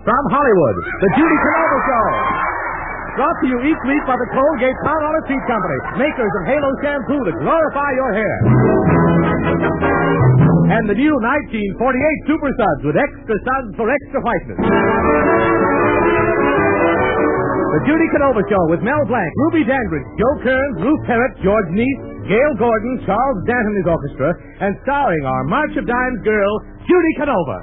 From Hollywood, The Judy Canova Show. Brought to you each week by the Colgate Palmolive Teeth Company, makers of Halo Shampoo to glorify your hair. And the new 1948 Super Suds with extra suds for extra whiteness. The Judy Canova Show with Mel Blanc, Ruby Dandridge, Joe Kearns, Ruth Perrott, George Neese, Gail Gordon, Charles Dant and his orchestra, and starring our March of Dimes girl, Judy Canova.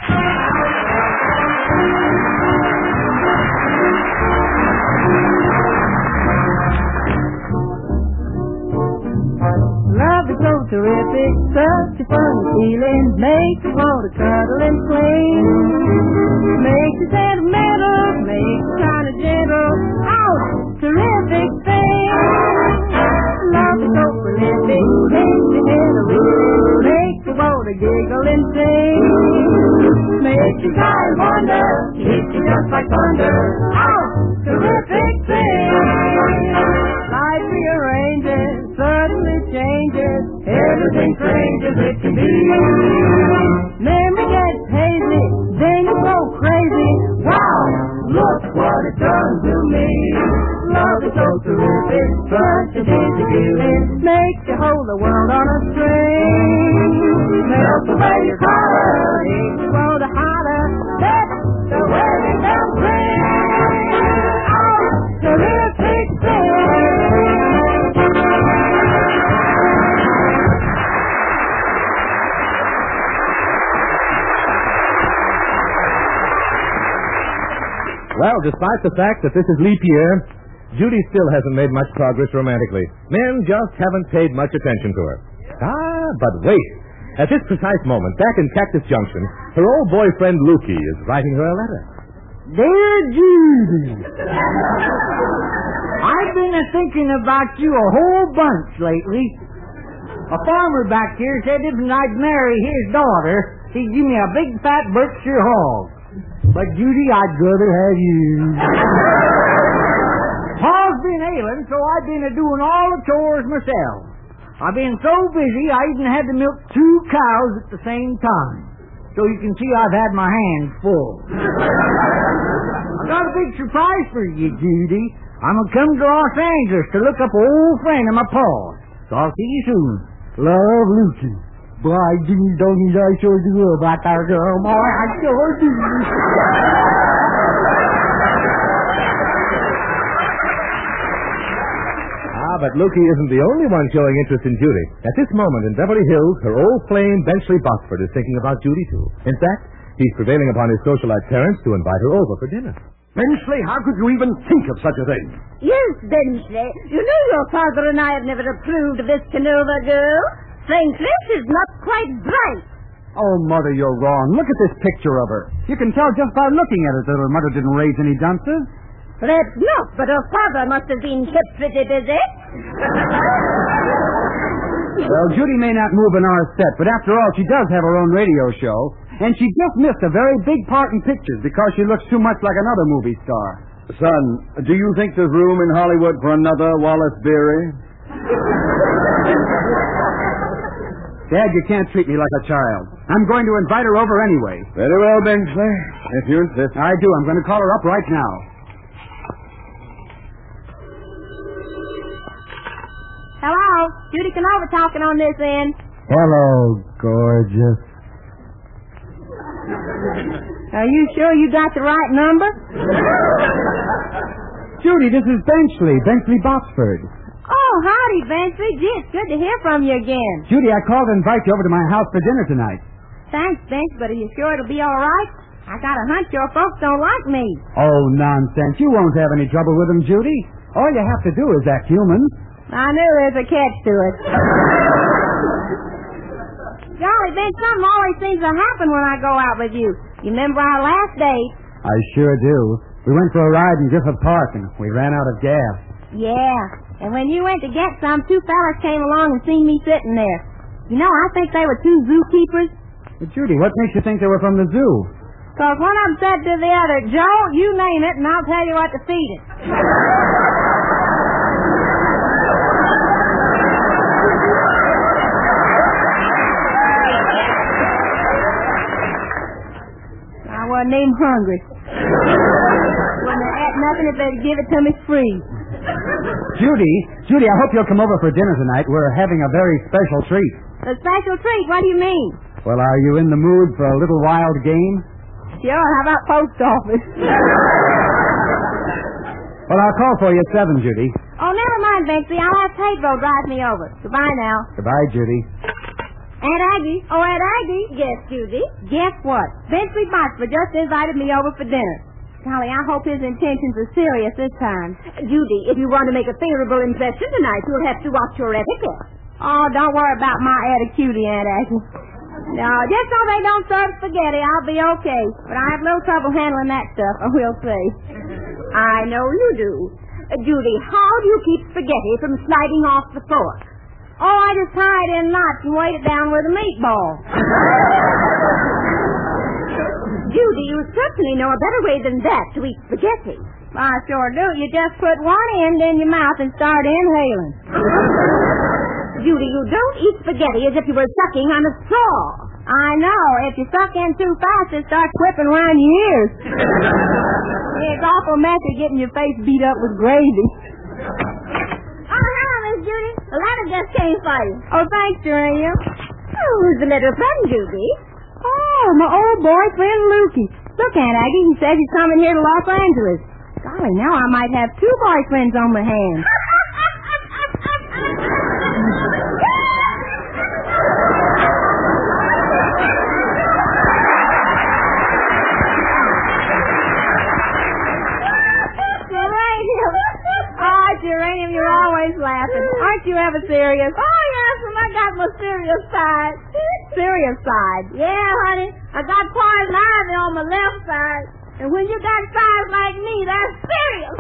Love is so terrific, such a fun feeling, makes you want to cuddle and swing. Makes you sentimental, makes you kind of gentle, oh, terrific thing. Love is so prolific, makes you head a root, makes you want to giggle and sing. Makes you cry and wonder, hits you just like thunder, oh, terrific thing. Life rearranges, suddenly changes, everything strange as it can be. Memory gets hazy, then you go crazy. Wow, look what it's done to me. Love is so terrific, such a dizzy feeling, makes you hold the world on a string. Melts away your collar, makes you want to holler. That's the way it does ring. Oh, terrific thing. Well, despite the fact that this is leap year, Judy still hasn't made much progress romantically. Men just haven't paid much attention to her. But wait. At this precise moment, back in Cactus Junction, her old boyfriend Lukey is writing her a letter. Dear Judy, I've been thinking about you a whole bunch lately. A farmer back here said if I'd marry his daughter, he'd give me a big fat Berkshire hog. But Judy, I'd rather have you. Pa's been ailing, so I've been doing all the chores myself. I've been so busy, I even had to milk 2 cows at the same time. So you can see I've had my hands full. I've got a big surprise for you, Judy. I'm going to come to Los Angeles to look up an old friend of my pa's. So I'll see you soon. Love, Lucy. Boy, don't I sure do about that girl, boy. I sure do. But Lukey isn't the only one showing interest in Judy. At this moment in Beverly Hills, her old flame, Benchley Boxford, is thinking about Judy, too. In fact, he's prevailing upon his socialite parents to invite her over for dinner. Benchley, how could you even think of such a thing? Yes, Benchley. You know your father and I have never approved of this Canova girl. Frankly, she's not quite bright. Oh, Mother, you're wrong. Look at this picture of her. You can tell just by looking at her that her mother didn't raise any dunces. Perhaps not, but her father must have been kept pretty busy. Well, Judy may not move in our set, but after all, she does have her own radio show. And she just missed a very big part in pictures because she looks too much like another movie star. Son, do you think there's room in Hollywood for another Wallace Beery? Dad, you can't treat me like a child. I'm going to invite her over anyway. Very well, Benchley, if you insist. I do. I'm going to call her up right now. Hello, Judy Canova talking on this end. Hello, gorgeous. Are you sure you got the right number? Judy, this is Benchley Boxford. Oh, howdy, Benchley. Gee, it's good to hear from you again. Judy, I called to invite you over to my house for dinner tonight. Thanks, Bench, but are you sure it'll be all right? I got a hunch your folks don't like me. Oh, nonsense. You won't have any trouble with them, Judy. All you have to do is act human. I knew there's a catch to it. Golly, Bench, something always seems to happen when I go out with you. You remember our last date? I sure do. We went for a ride in Griffith Park, and we ran out of gas. Yeah, and when you went to get some, 2 fellas came along and seen me sitting there. You know, I think they were 2 zookeepers. But, Judy, what makes you think they were from the zoo? Because one of them said to the other, Joe, you name it, and I'll tell you what to feed it. wasn't even hungry. When they ate nothing, if they'd give it to me free. Judy, I hope you'll come over for dinner tonight. We're having a very special treat. A special treat? What do you mean? Well, are you in the mood for a little wild game? Sure, how about post office? Well, I'll call for you at 7, Judy. Oh, never mind, Bixby. I'll have Pedro drive me over. Goodbye now. Goodbye, Judy. Aunt Aggie. Oh, Aunt Aggie. Yes, Judy. Guess what? Bixby Boxford just invited me over for dinner. Golly, I hope his intentions are serious this time. Judy, if you want to make a favorable impression tonight, you'll have to watch your etiquette. Oh, don't worry about my attitude, Aunt Aggie. No, just so they don't serve spaghetti, I'll be okay. But I have a little trouble handling that stuff, we'll see. I know you do. Judy, how do you keep spaghetti from sliding off the fork? Oh, I just tie it in knots and weight it down with a meatball. Judy, you certainly know a better way than that to eat spaghetti. I sure do. You just put one end in your mouth and start inhaling. Judy, you don't eat spaghetti as if you were sucking on a straw. I know. If you suck in too fast, it starts whipping around your ears. It's awful messy getting your face beat up with gravy. Oh, hello, Miss Judy. The letter just came for you. Oh, thanks, Geranium. Oh, who's the little friend, Judy? Oh, my old boyfriend, Lukey. Look, Aunt Aggie, he says he's coming here to Los Angeles. Golly, now I might have 2 boyfriends on my hands. Geranium, you're always laughing. Aren't you ever serious? Oh, yes, and I got my serious side. Serious side? Yeah, honey. I got poison ivy on my left side. And when you got sides like me, that's serious.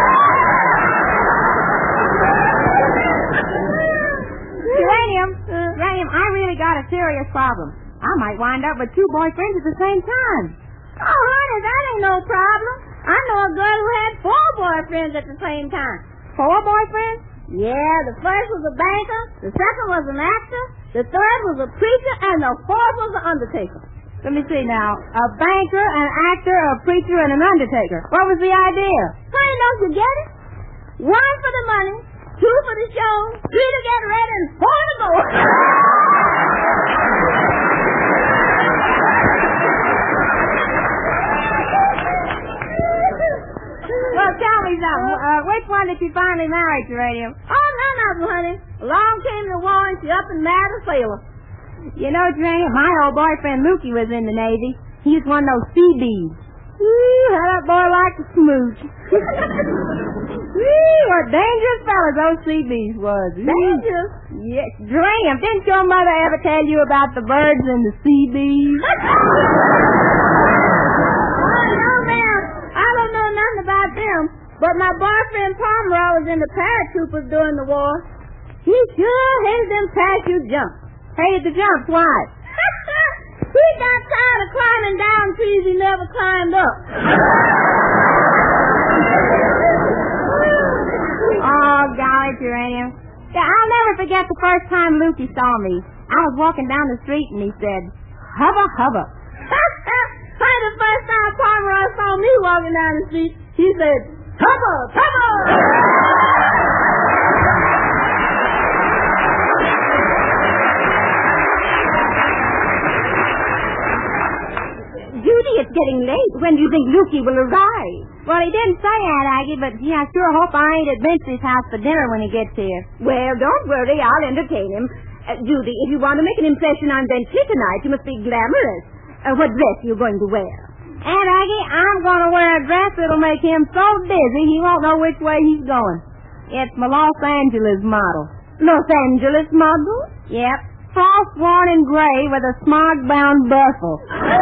Geranium, I really got a serious problem. I might wind up with 2 boyfriends at the same time. Oh, honey, that ain't no problem. I know a girl who had 4 boyfriends at the same time. 4 boyfriends? Yeah, the first was a banker, the second was an actor, the third was a preacher, and the fourth was an undertaker. Let me see now. A banker, an actor, a preacher, and an undertaker. What was the idea? Honey, don't you get it? 1 for the money, 2 for the show, 3 to get ready, and 4 to go. Well, tell me something. Which one did you finally marry, Geranium? Oh, none of them, honey. Along came the war, and she up and married a sailor. You know, Geranium, my old boyfriend Lukey was in the Navy. He was one of those sea bees. Ooh, how that boy liked to smooch. Ooh, what dangerous fellas those sea bees was. Dangerous? Yes. Geranium, didn't your mother ever tell you about the birds and the sea bees? About them, but my boyfriend Pomeroy was in the paratroopers during the war. He sure hated them parachute jumps. Hated the jumps? Why? He got tired of climbing down trees he never climbed up. Oh, golly, Geranium. Yeah, I'll never forget the first time Lukey saw me. I was walking down the street and he said, "Hubba, hubba." The first time Pomeroy saw me walking down the street, he said, "Hubba, hubba." Judy, it's getting late. When do you think Lukey will arrive? Well, he didn't say, Aunt Aggie, but gee, I sure hope I ain't at Vincey's house for dinner when he gets here. Well, don't worry. I'll entertain him. Judy, if you want to make an impression on Vincey tonight, you must be glamorous. What dress are you going to wear? Aunt Aggie, I'm going to wear a dress that'll make him so dizzy he won't know which way he's going. It's my Los Angeles model. Los Angeles model? Yep. Frost worn in gray with a smog-bound bustle.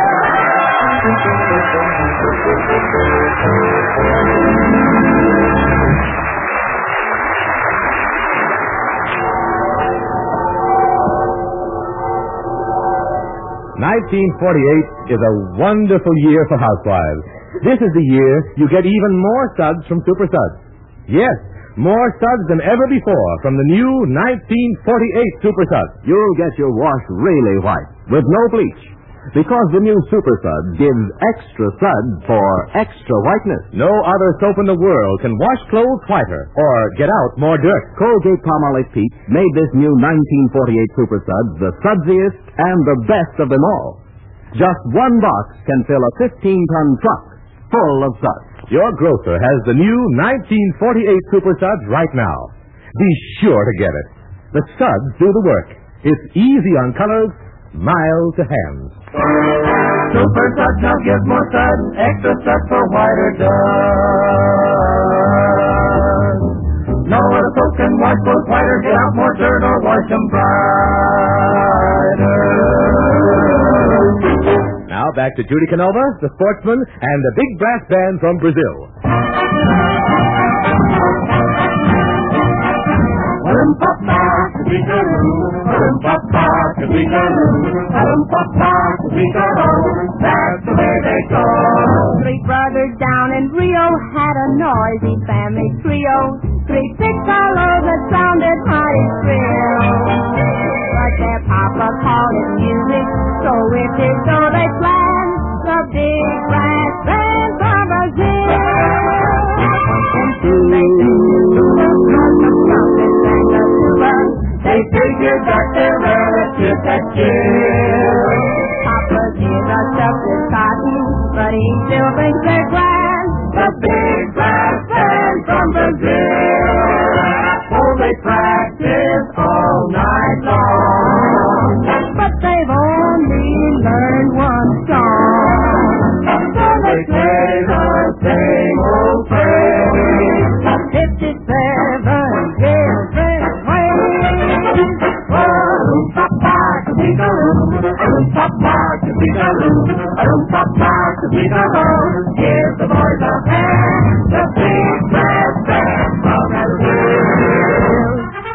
1948 is a wonderful year for housewives. This is the year you get even more suds from Super Suds. Yes, more suds than ever before from the new 1948 Super Suds. You'll get your wash really white with no bleach. Because the new Super Suds gives extra suds for extra whiteness. No other soap in the world can wash clothes whiter or get out more dirt. Colgate-Palmolive Peach made this new 1948 Super Suds the sudsiest and the best of them all. Just one box can fill a 15-ton truck full of suds. Your grocer has the new 1948 Super Suds right now. Be sure to get it. The suds do the work. It's easy on colors, mild to hands. Super Suds now gives more suds, extra suds for whiter does. No other soap can wash clothes whiter, get out more dirt, or wash them brighter. Now back to Judy Canova, the sportsman, and the big brass band from Brazil. That's the way they go. Three brothers down in Rio had a noisy family trio. 3 piccolos that sounded mighty shrill. But their papa called it music, so with it so they planned the big brass band from Brazil. And they figured that their relatives had killed. Papa did a stuff with cotton, but he still thinks they're grand. The big brass band from Brazil. Oh, they practice all night long. But they've only learned one song. So they play the same old phrase. 57 different ways. Give the boys a hand, the big brass band from Brazil.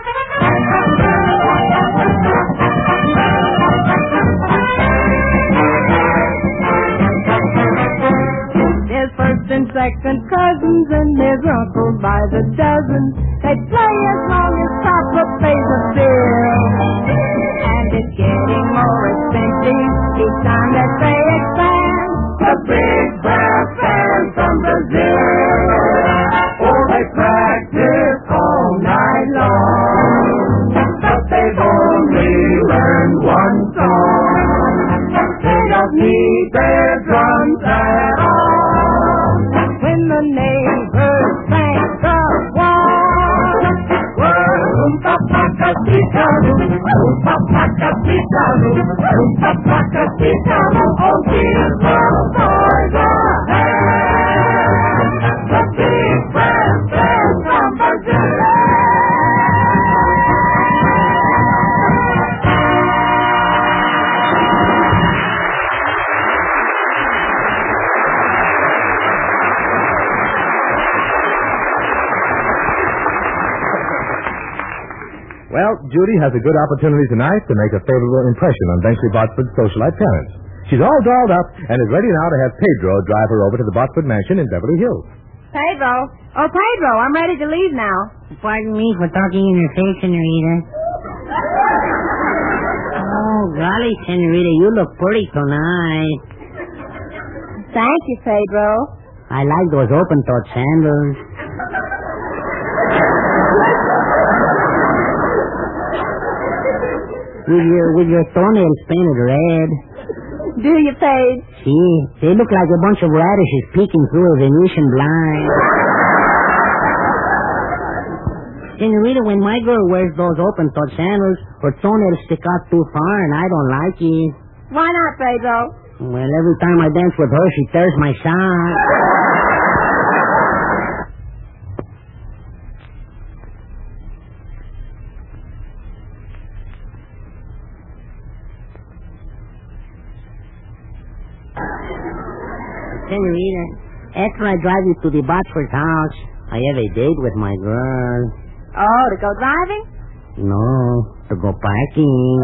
There's first and second cousins, and there's uncles by the dozen. They play as long as Papa pays a bill. And it's getting more expensive each time that they expand. The big brass band from Brazil. Oh, they practice all night long. But they've only learned one song. They don't need their drums at all. When the neighbors thank the wall. Oh, give the boys a hand. The big brass band from Brazil. Well, Judy has a good opportunity tonight to make a favorable impression on Bentry Botsford's socialite parents. She's all dolled up and is ready now to have Pedro drive her over to the Botsford mansion in Beverly Hills. Pedro. Oh, Pedro, I'm ready to leave now. Pardon me for talking in your face, Senorita. Oh, golly, Senorita, you look pretty tonight. Thank you, Pedro. I like those open-toed sandals. With your toenails painted red. Do you, Paige? See, they look like a bunch of radishes peeking through a Venetian blind. Senorita, when my girl wears those open-toed sandals, her toenails stick out too far, and I don't like it. Why not, Pedro? Well, every time I dance with her, she tears my sock. Senorita, after I drive you to the Botsford house, I have a date with my girl. Oh, to go driving? No, to go parking.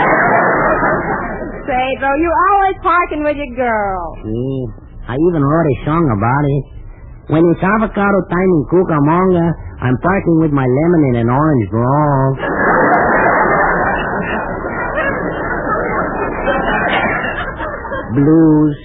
Pedro, you always parking with your girl. See, I even wrote a song about it. When it's avocado time in Cucamonga, I'm parking with my lemon in an orange grove. blues.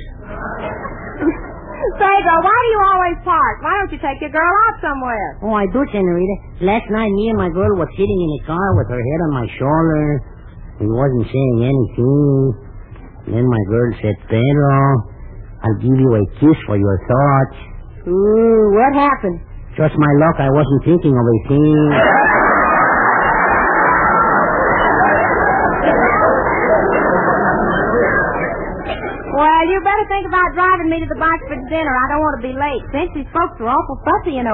Say, girl, why do you always park? Why don't you take your girl out somewhere? Oh, I do, Senorita. Last night, me and my girl were sitting in the car with her head on my shoulder. We wasn't saying anything. Then my girl said, Pedro, I'll give you a kiss for your thoughts. Ooh, what happened? Just my luck, I wasn't thinking of a thing. Well, you better think about driving me to the box for dinner. I don't want to be late. Since these folks are awful fussy, you know.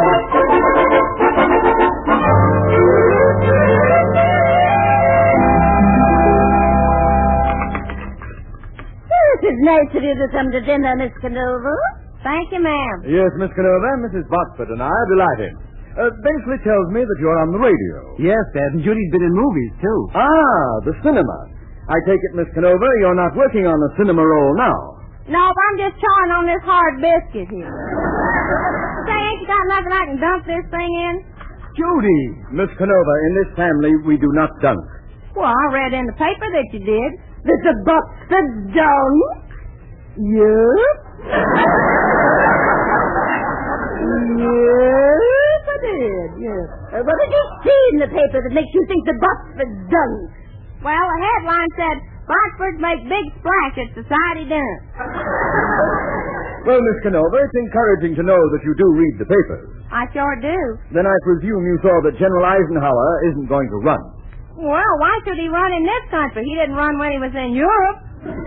This is nice of you to come to dinner, Miss Canova. Thank you, ma'am. Yes, Miss Canova, Mrs. Botsford and I are delighted. Bensley tells me that you're on the radio. Yes, Dad, and Judy's been in movies, too. Ah, the cinema. I take it, Miss Canova, you're not working on the cinema roll now. Nope, I'm just chawing on this hard biscuit here. Say, ain't you got nothing I can dunk this thing in? Judy! Miss Canova, in this family, we do not dunk. Well, I read in the paper that you did. That the Botsford done? Yes? Yes, I did, yes. What did you see in the paper that makes you think the Botsford done? Well, the headline said, Botsford make big splash at society dinner. Well, Miss Canova, it's encouraging to know that you do read the papers. I sure do. Then I presume you saw that General Eisenhower isn't going to run. Well, why should he run in this country? He didn't run when he was in Europe.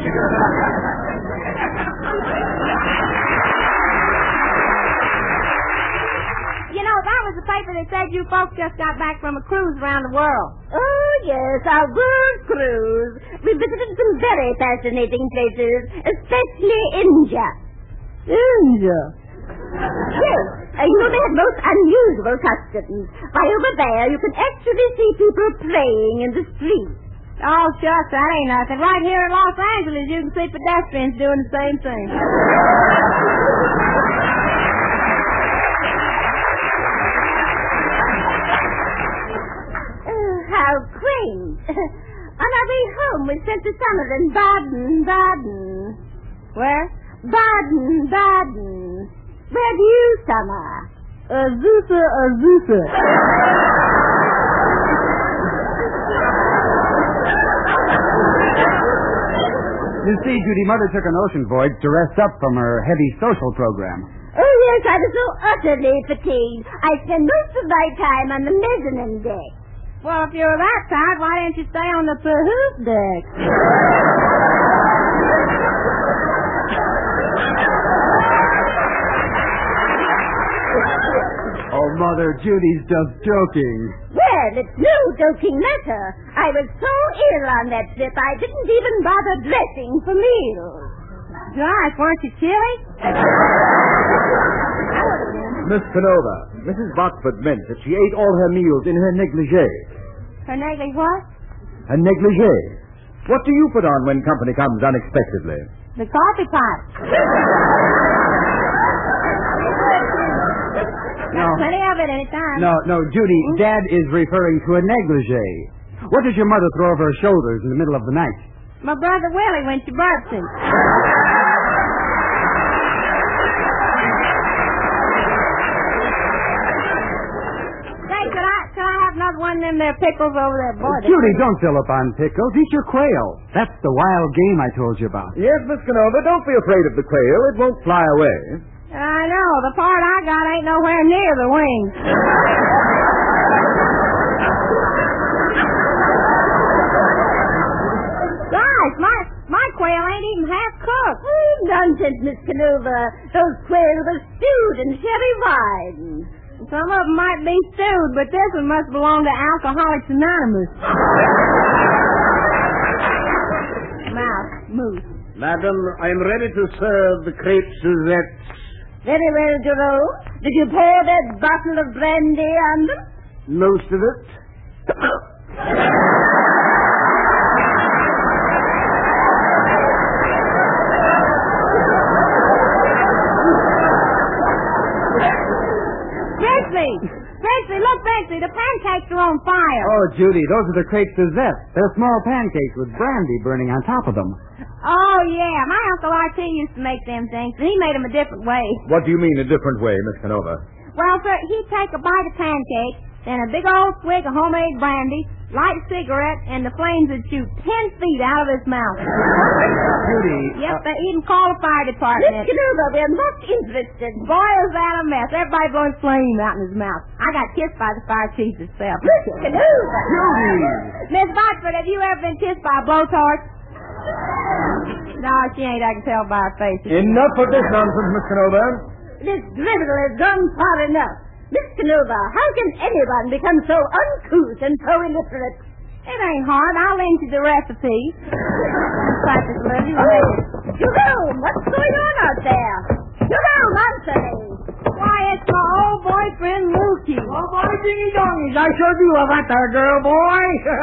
You know, that was the paper that said you folks just got back from a cruise around the world. Oh, yes, our world cruise. We visited some very fascinating places, especially India. India? Yes. You know, they have most unusual customs. Why, over there, you can actually see people playing in the street. Oh, shucks, that ain't nothing. Right here in Los Angeles, you can see pedestrians doing the same thing. How quaint. On our way home, we spent the summer in Baden. Where? Baden. Where do you summer? Azusa. You see, Judy, Mother took an ocean voyage to rest up from her heavy social program. Oh, yes, I was so utterly fatigued. I spent most of my time on the mezzanine deck. Well, if you're that tired, why didn't you stay on the Pahoof deck? Oh, Mother, Judy's just joking. Well, it's no joking matter. I was so ill on that trip, I didn't even bother dressing for meals. Gosh, weren't you chilly? Miss Canova, Mrs. Botsford meant that she ate all her meals in her negligee. Her negligee what? A negligee. What do you put on when company comes unexpectedly? The coffee pot. Plenty of it any time. No, Judy, Dad is referring to a negligee. What does your mother throw over her shoulders in the middle of the night? My brother Willie when she burps him. Say, could I have another one of them there pickles over there, boy? Judy, don't fill up on pickles. Eat your quail. That's the wild game I told you about. Yes, Miss Canova, don't be afraid of the quail. It won't fly away. I know. The part I got ain't nowhere near the wings. Gosh, my quail ain't even half cooked. Oh, nonsense, Miss Canova. Those quails are stewed in sherry wine. Some of them might be stewed, but this one must belong to Alcoholics Anonymous. Mouse, moose. Madam, I am ready to serve the crepe Suzettes. Very well, Jerome. Did you pour that bottle of brandy on them? Most of it. Bexley, look, Bexley, the pancakes are on fire. Oh, Judy, those are the crepe Suzettes. They're small pancakes with brandy burning on top of them. Oh, yeah. My Uncle R.T. used to make them things, but he made them a different way. What do you mean a different way, Miss Canova? Well, sir, he'd take a bite of pancake, then a big old swig of homemade brandy, light a cigarette, and the flames would shoot 10 feet out of his mouth. Judy. Yep, they even called the fire department. Miss Canova, we're much interested. Boy, was that a mess. Everybody blowing flame out in his mouth. I got kissed by the fire chief himself. Miss Canova. Miss Botsford, have you ever been kissed by a blowtorch? No, she ain't. I can tell by her face. Enough of this nonsense, Miss Canova. This drivel has gone far enough. Miss Canova, how can anyone become so uncouth and so illiterate? It ain't hard. I'll lend you the recipe. Practice a little. Jerome, what's going on out there? Jerome, answer me. Why, it's my old boyfriend, Lukey. Oh, boy, dingy dongies. I sure do love that there girl, boy.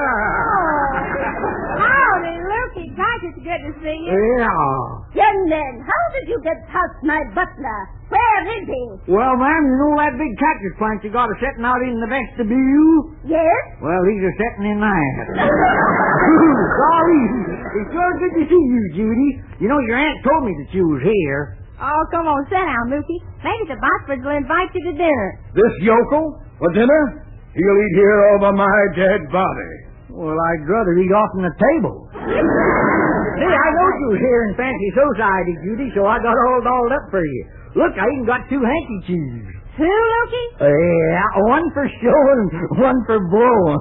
Howdy, Lukey. Gosh, it's good to see you. Yeah. Young men, how did you get past my butler? Where is he? Well, ma'am, you know that big cactus plant you got sitting out in the vestibule? Yes? Well, he's sitting in there. Sorry. It's sure good to see you, Judy. You know, your aunt told me that you was here. Oh, come on, sit down, Lukey. Maybe the Botsfords will invite you to dinner. This yokel? For dinner? He'll eat here over my dead body. Well, I'd rather eat off from the table. See, I know you was here in fancy society, Judy, so I got all dolled up for you. Look, I even got 2 handkerchiefs. 2, Lukey? Yeah, one for showing, one for blowing.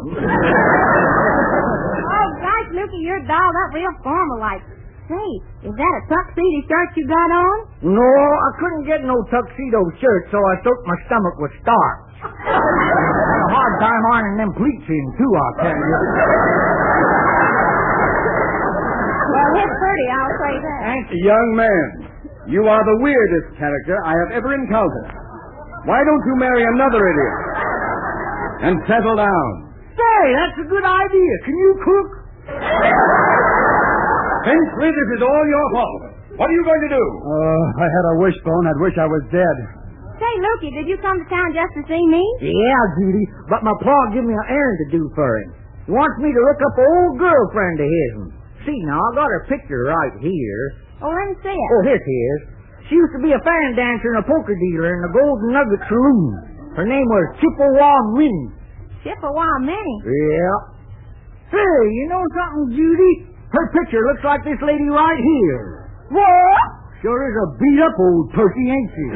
Oh, gosh, Lukey, you're dolled up real formal-like. Say, is that a tuxedo shirt you got on? No, I couldn't get no tuxedo shirt, so I soaked my stomach with starch. Had a hard time ironing them pleats in, too, I'll tell you. Well, it's pretty, I'll say that. Young man, you are the weirdest character I have ever encountered. Why don't you marry another idiot and settle down? Say, that's a good idea. Can you cook? Finchley, this is all your fault. What are you going to do? I had a wishbone. I'd wish I was dead. Say, Lukey, did you come to town just to see me? Yeah, Judy, but my pa give me an errand to do for him. He wants me to look up an old girlfriend of his. See, now, I got her picture right here. Oh, let me see it. Oh, here she is. She used to be a fan dancer and a poker dealer in the Golden Nugget Saloon. Her name was Chippewa Minnie. Chippewa Minnie? Yeah. Say, you know something, Judy? Her picture looks like this lady right here. What? Sure is a beat-up old turkey, ain't she?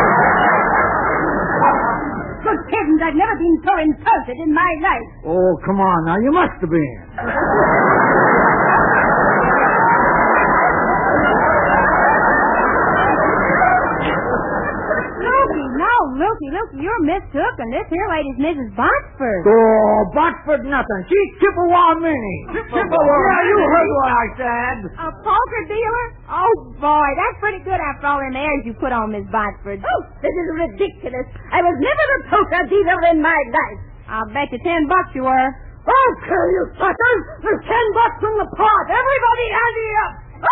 Good heavens, I've never been so insulted in my life. Oh, come on now. You must have been. Lukey, you're Miss Cook, and this here lady's Mrs. Botsford. Oh, Botsford nothing. She's Chippewa Minnie. Chippewa Yeah, you Minnie. heard what I said. A poker dealer? Oh, boy, that's pretty good after all them airs you put on, Miss Botsford. Oh, this is ridiculous. I was never a poker dealer in my life. I'll bet you $10 you were. Oh, kill you suckers! There's $10 in the pot. Everybody handy up.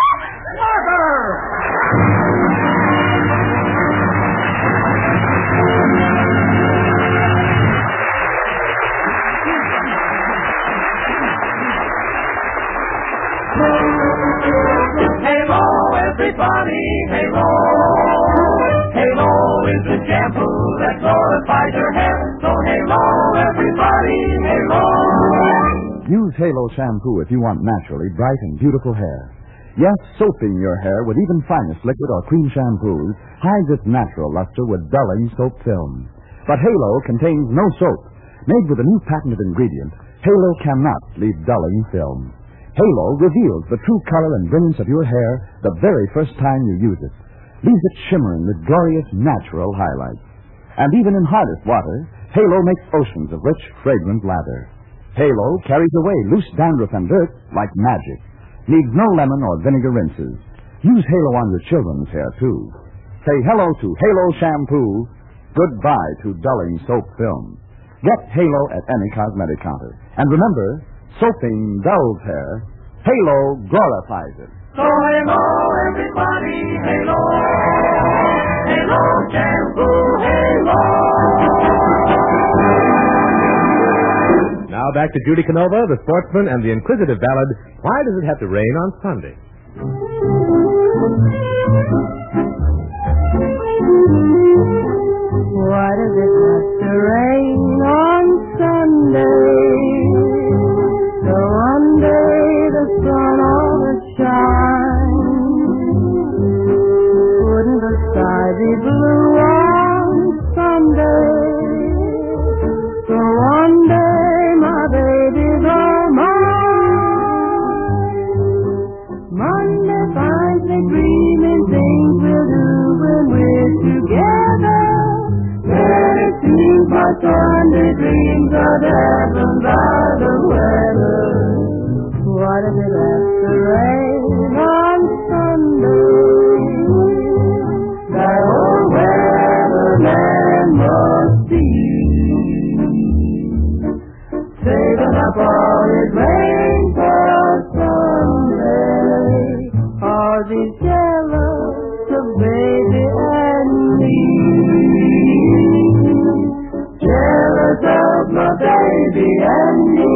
Halo, everybody, Halo. Halo is the shampoo that glorifies your hair. So Halo, everybody, Halo. Use Halo shampoo if you want naturally bright and beautiful hair. Yes, soaping your hair with even finest liquid or cream shampoos hides its natural luster with dulling soap film. But Halo contains no soap. Made with a new patented ingredient, Halo cannot leave dulling film. Halo reveals the true color and brilliance of your hair the very first time you use it. Leaves it shimmering with glorious natural highlights. And even in hardest water, Halo makes oceans of rich, fragrant lather. Halo carries away loose dandruff and dirt like magic. Needs no lemon or vinegar rinses. Use Halo on your children's hair, too. Say hello to Halo shampoo. Goodbye to dulling soap film. Get Halo at any cosmetic counter. And remember, soaping dulls hair. Halo glorifies it. So Halo, everybody, Halo. Halo shampoo, Halo. Now back to Judy Canova, the sportsman, and the inquisitive ballad, Why Does It Have to Rain on Sunday? Why does it have to rain on Sunday? So one day the sun ought to shine. Wouldn't the sky be blue on Sunday? So one day my baby's all mine. Monday finds me dreaming things we'll do when we're together. Then it seems my Sunday dreams are dampened by the weather. Why does it have to rain on Sunday? That old weatherman must be saving up all his rain for Sunday. 'Cause he's jealous of baby and me. Jealous of my baby and me.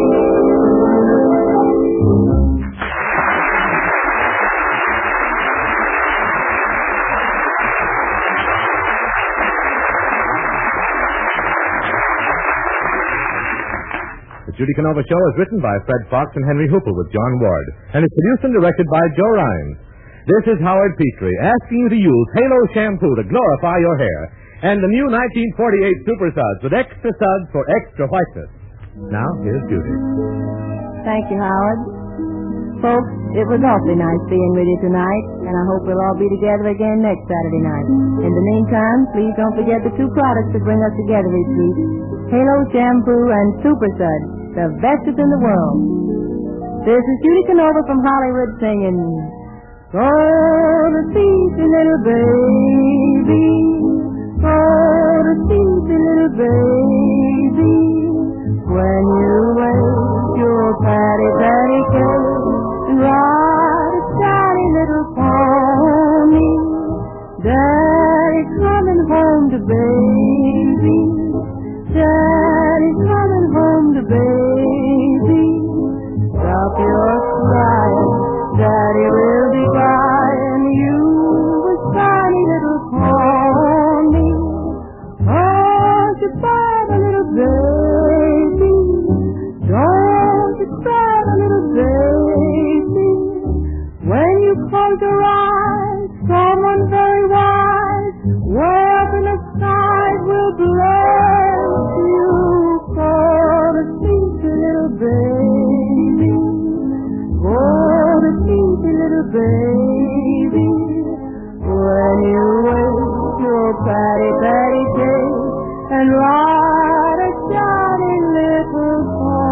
The Judy Canova Show is written by Fred Fox and Henry Hooper with John Ward, and is produced and directed by Joe Rhines. This is Howard Petrie asking you to use Halo shampoo to glorify your hair, and the new 1948 Super Suds with extra suds for extra whiteness. Now, here's Judy. Thank you, Howard. Folks, it was awfully nice being with you tonight, and I hope we'll all be together again next Saturday night. In the meantime, please don't forget the two products that bring us together each week: Halo Shampoo and Super Suds, the bestest in the world. This is Judy Canova from Hollywood singing, "Go to sleep, little baby. Go to sleep, little baby. When you wake your patty cake and ride a shiny little pony. Daddy's coming home to baby. Daddy's coming home to baby. Stop your crying, Daddy will be crying. You a shiny little pony. Oh, goodbye, my little baby. Don't you cry, my little baby. When you close your eyes, someone very wise, way up in the skies will bless you. Go to sleep, little baby. Go to sleep, little baby. When you wake your patty cake and ride a shiny little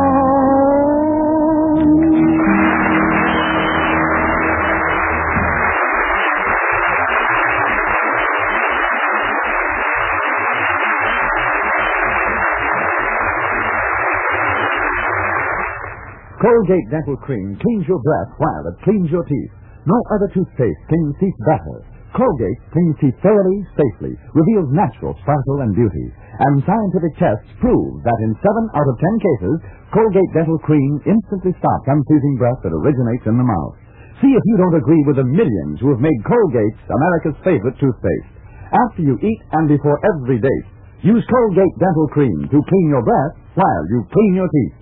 pony. Colgate Dental Cream cleans your breath while it cleans your teeth. No other toothpaste cleans teeth better. Colgate cleans teeth thoroughly, safely, reveals natural sparkle and beauty. And scientific tests prove that in 7 out of 10 cases, Colgate Dental Cream instantly stops unpleasing breath that originates in the mouth. See if you don't agree with the millions who have made Colgate America's favorite toothpaste. After you eat and before every date, use Colgate Dental Cream to clean your breath while you clean your teeth.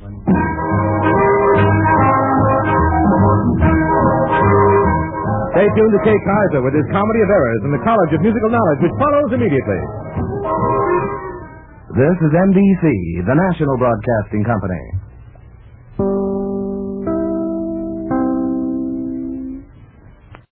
Stay tuned to Kay Kaiser with his Comedy of Errors and the College of Musical Knowledge, which follows immediately. This is NBC, the national broadcasting company.